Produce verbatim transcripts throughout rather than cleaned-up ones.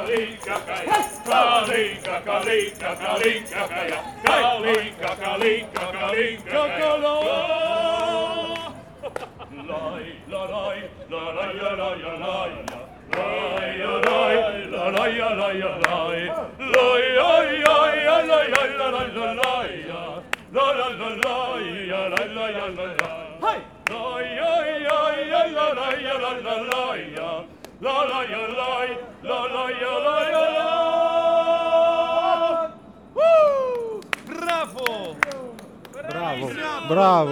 Kalinka, Kalinka, Kalinka, Kalinka, Kalinka, Kalinka, Kalinka, Loi, loi, loi, loi, loi, loi. Loi, loi, loi, loi, loi. Loi, oi, oi, loi, loi, loi, loi, loi. Loi, loi, loi, loi, loi, loi, loi. Hey! Loi, oi, oi, loi, loi, loi, loi, loi. Loi, loi, loi, loi, loi, loi, loi. Woo! Bravo! Bravo, bravo.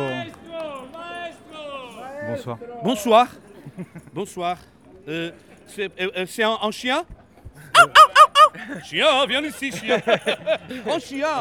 Bonsoir. Bonsoir. Bonsoir. Euh, c'est euh, c'est un, un chien? Chien, viens ici, chien. Un chien.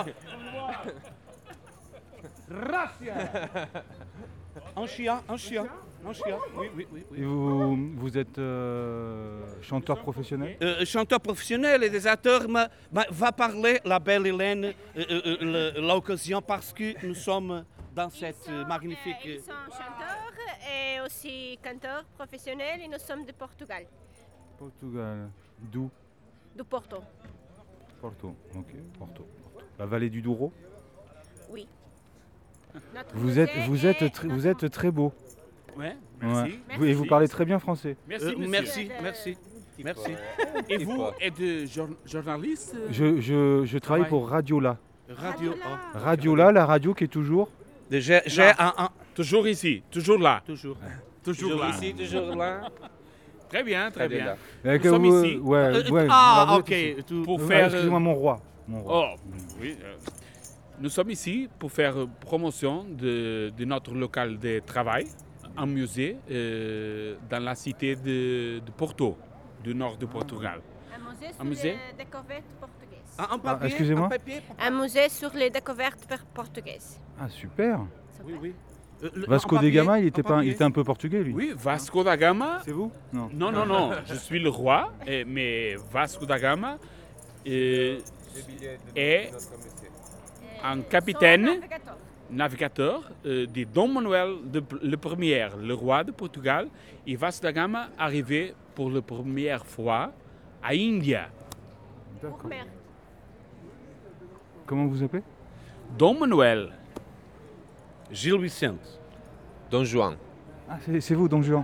Gracias. Un chien, un chien, un chien. Oui, oui, oui. oui. Et vous, vous êtes euh, chanteur professionnel? Euh, chanteur professionnel et des acteurs, mais, mais va parler la belle Hélène euh, euh, le- l'occasion parce que nous sommes dans cette Ils euh, sont, magnifique. euh, ils sont chanteurs et aussi canteurs professionnels et nous sommes de Portugal, Portugal. D'où? du Porto. Porto. Ok, Porto. Porto. La vallée du Douro. Oui. Notre Vous êtes, musée vous est êtes, très, vous êtes très beau. Ouais. Ouais. Merci. Vous- Et vous parlez très bien français. Euh, merci, merci, merci. Et vous êtes jour- journaliste? Je, je, je travaille Ouais. pour Radiola. Radio. Radiola. oh. Radiola, la radio qui est toujours. J'ai j'ai Là. un, un. Toujours ici, toujours là, Toujours. toujours, Toujours là. ici, toujours là. Très bien, très bien. Euh, Nous que sommes vous- ici Ouais, Euh, ouais. ah, Alors, vous ok. êtes ici. tu- pour Euh, faire. Excusez-moi, mon roi. Mon roi. Oh, oui. euh, Nous sommes ici pour faire euh, promotion de, de notre local de travail, un musée euh, dans la cité de, de Porto, du nord du Portugal. Un musée sur Un musée les découvertes portugaises. Un, un papier, excusez-moi. un papier. Un musée sur les découvertes per- portugaises. Ah, super. Oui, oui. Euh, le- Vasco un de papier, Gama, il un était, pas, il papier. était un peu portugais, lui. Oui, Vasco da Gama. C'est vous? Non. Non, non, non, je suis le roi, eh, mais Vasco da Gama euh, est un capitaine, Son navigateur. navigateur euh, de Dom Manuel de, le Premier, le roi de Portugal. Et Vasco da Gama arrivé pour la première fois à India. D'accord. Mère. Comment vous appelez? Dom Manuel. Gilles Vicente. Don Juan. Ah, c'est c'est vous, Don Juan.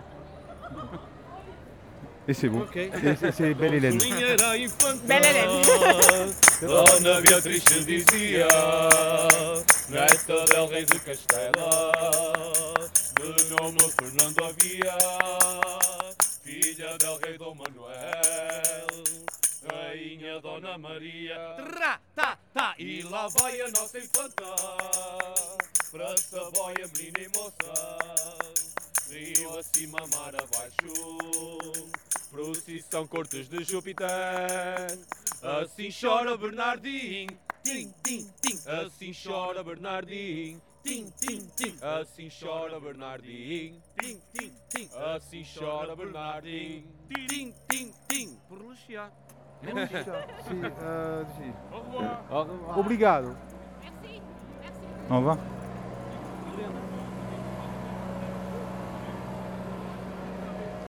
Et c'est vous. Ok. Et c'est- C'est Belle Hélène. Belle Hélène. Dona Beatriz te dizia, neta del rei de Castela, de nome Fernando havia, filha del rei Dom Manuel, rainha Dona Maria. Tra, ta, ta. E lá vai a nossa infanta, para Savoia, menina e moça, rio acima, mar abaixo, procissão cortes de Júpiter, assim chora Bernardinho, tim, tim, tim, assim chora Bernardinho, tim, tim, tim, assim chora Bernardinho, tim, tim, tim, assim chora Bernardinho, tim, tim, tim, Por Lucia. Si, euh, si. au revoir. Au revoir. Obrigado. Merci. Merci. Au revoir.